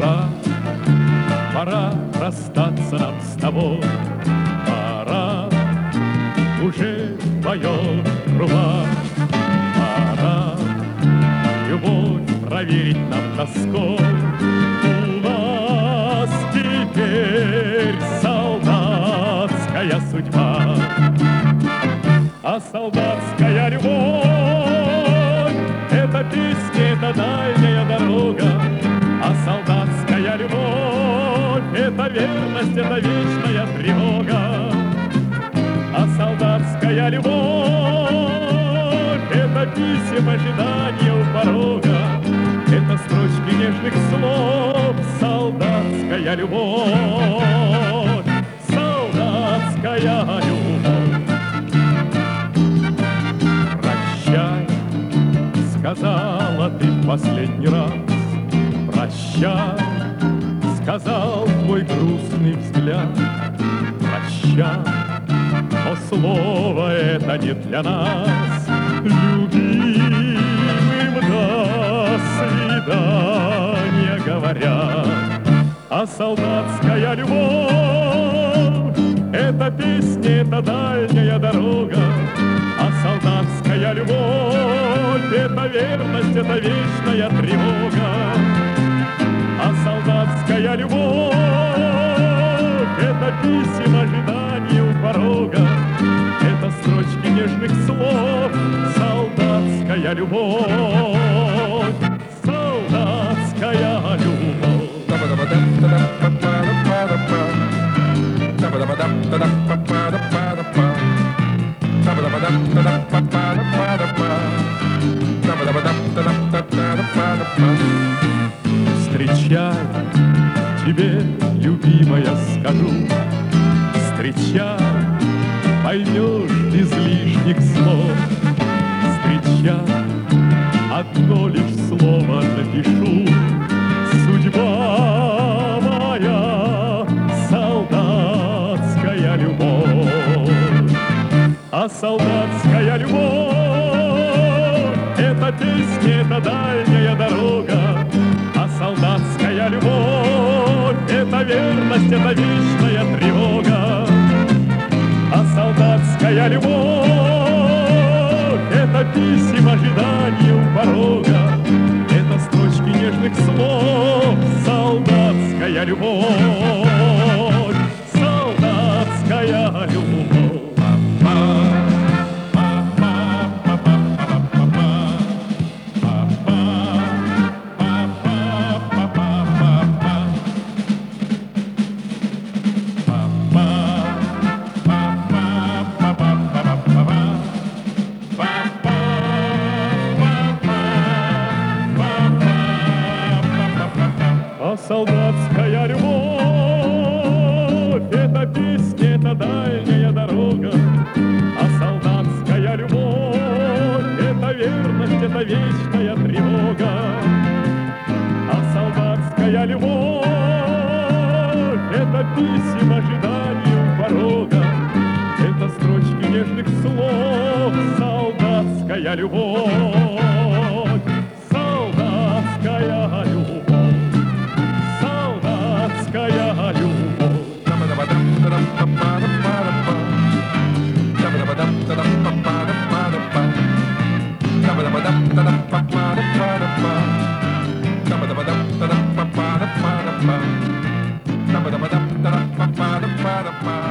пора, пора расстаться нам с тобой. Пора, уже поет труба. Пора любовь проверить нам тоской. У нас теперь солдатская судьба. А солдатская любовь — это песня, это дальняя дорога. А солдатская любовь — это верность, это вечная тревога. А солдатская любовь — это писем ожидания у порога. Это строчки нежных слов, солдатская любовь, солдатская любовь. Прощай, сказала ты в последний раз. Прощай, сказал твой грустный взгляд. Прощай, но слово это не для нас, любимым до свидания говорят. А солдатская любовь — это песня, это дальняя дорога. А солдатская любовь — это верность, это вечная тревога. А солдатская любовь — это писем ожидания у порога. Это строчки нежных слов, солдатская любовь, солдатская любовь. Встречай, тебе, любимая, скажу. Встречай, поймешь без лишних слов. Встречай, одно лишь слово напишу. Судьба моя, солдатская любовь. А солдатская любовь — это песня, это дальняя дорога. А солдатская любовь — это верность, это вечная тревога. А солдатская любовь — это писем ожидания у порога. Это строчки нежных слов, солдатская любовь, солдатская любовь. А солдатская любовь — это песня, это дальняя дорога. А солдатская любовь — это верность, это вечная тревога. А солдатская любовь — это писем ожидания у порога. Это строчки нежных слов, солдатская любовь, солдатская любовь. Солдатская любовь. Ba-da-ba-da-ba-da-ba.